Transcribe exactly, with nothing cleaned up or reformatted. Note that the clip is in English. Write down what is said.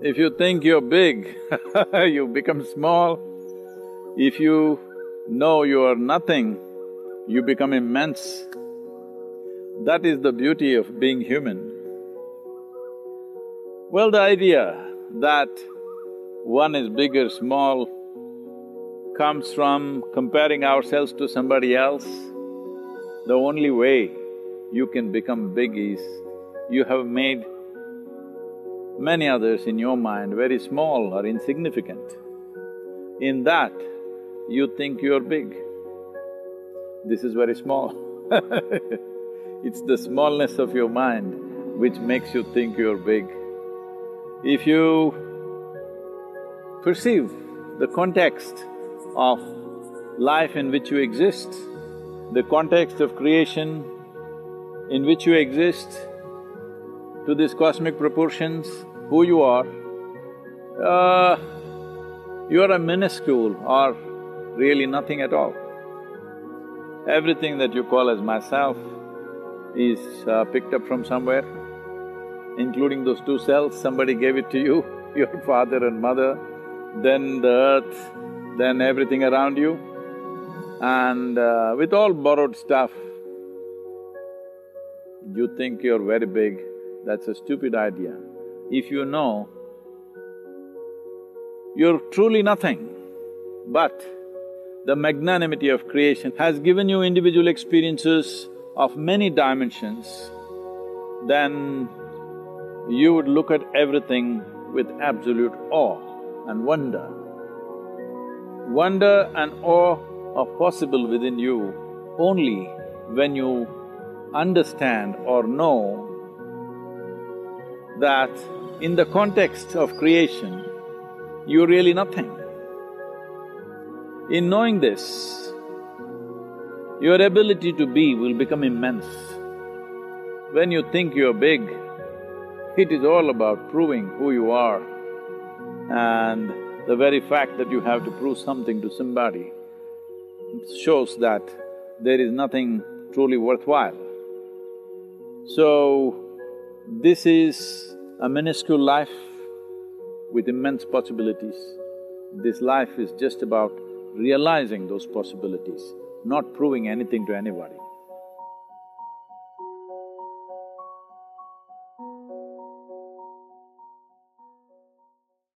If you think you're big, you become small. If you know you are nothing, you become immense. That is the beauty of being human. Well, the idea that one is big or small comes from comparing ourselves to somebody else. The only way you can become big is you have made many others in your mind very small or insignificant. In that, you think you're big. This is very small. It's the smallness of your mind which makes you think you're big. If you perceive the context of life in which you exist, the context of creation in which you exist, to these cosmic proportions, who you are, uh, you are a minuscule or really nothing at all. Everything that you call as myself is uh, picked up from somewhere, including those two cells. Somebody gave it to you, your father and mother, then the earth, then everything around you. And uh, with all borrowed stuff, you think you're very big. That's a stupid idea. If you know you're truly nothing, but the magnanimity of creation has given you individual experiences of many dimensions, then you would look at everything with absolute awe and wonder. Wonder and awe are possible within you only when you understand or know that in the context of creation, you're really nothing. In knowing this, your ability to be will become immense. When you think you're big, it is all about proving who you are, and the very fact that you have to prove something to somebody shows that there is nothing truly worthwhile. So, this is a minuscule life with immense possibilities. This life is just about realizing those possibilities, not proving anything to anybody.